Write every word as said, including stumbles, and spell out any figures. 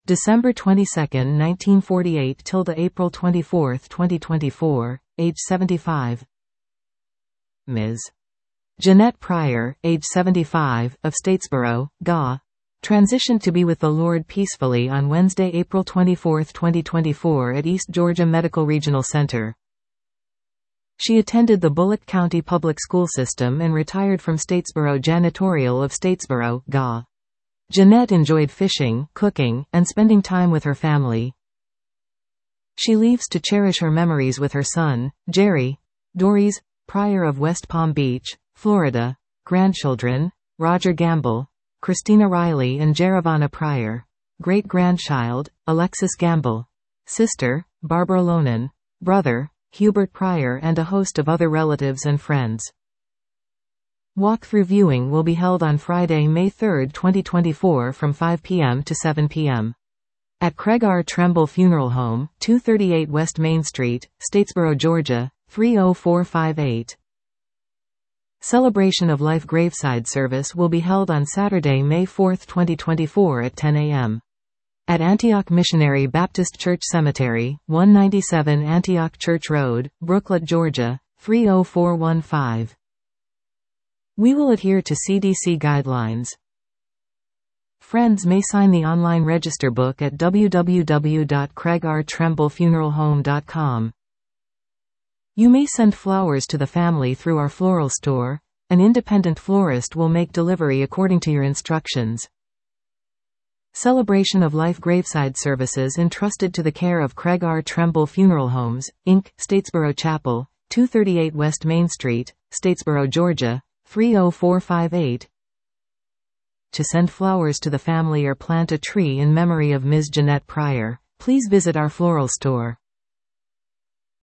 December twenty-second, nineteen forty-eight till April twenty-fourth, twenty twenty-four, age seventy-five. Miz Jeanette Pryor, age seventy-five, of Statesboro, G A, transitioned to be with the Lord peacefully on Wednesday, April twenty-fourth, twenty twenty-four at East Georgia Medical Regional Center. She attended the Bullock County Public School System and retired from Statesboro Janitorial of Statesboro, G A. Jeanette enjoyed fishing, cooking, and spending time with her family. She leaves to cherish her memories with her son, Jerry, Doris Pryor of West Palm Beach, Florida, grandchildren, Roger Gamble, Christina Riley and Jeravana Pryor, great-grandchild, Alexis Gamble, sister, Barbara Lonan, brother, Hubert Pryor, and a host of other relatives and friends. Walk-through viewing will be held on Friday, May third, twenty twenty-four from five p m to seven p m at Craig R. Tremble Funeral Home, two thirty-eight West Main Street, Statesboro, Georgia, three oh four five eight. Celebration of Life graveside service will be held on Saturday, May fourth, twenty twenty-four at ten a m at Antioch Missionary Baptist Church Cemetery, one ninety-seven Antioch Church Road, Brooklet, Georgia, three oh four one five. We will adhere to C D C guidelines. Friends may sign the online register book at w w w dot craig r tremble funeral home dot com. You may send flowers to the family through our floral store. An independent florist will make delivery according to your instructions. Celebration of Life graveside services entrusted to the care of Craig R. Tremble Funeral Homes, Incorporated, Statesboro Chapel, two thirty-eight West Main Street, Statesboro, Georgia, three oh four five eight. To send flowers to the family or plant a tree in memory of Miz Jeanette Pryor, please visit our floral store.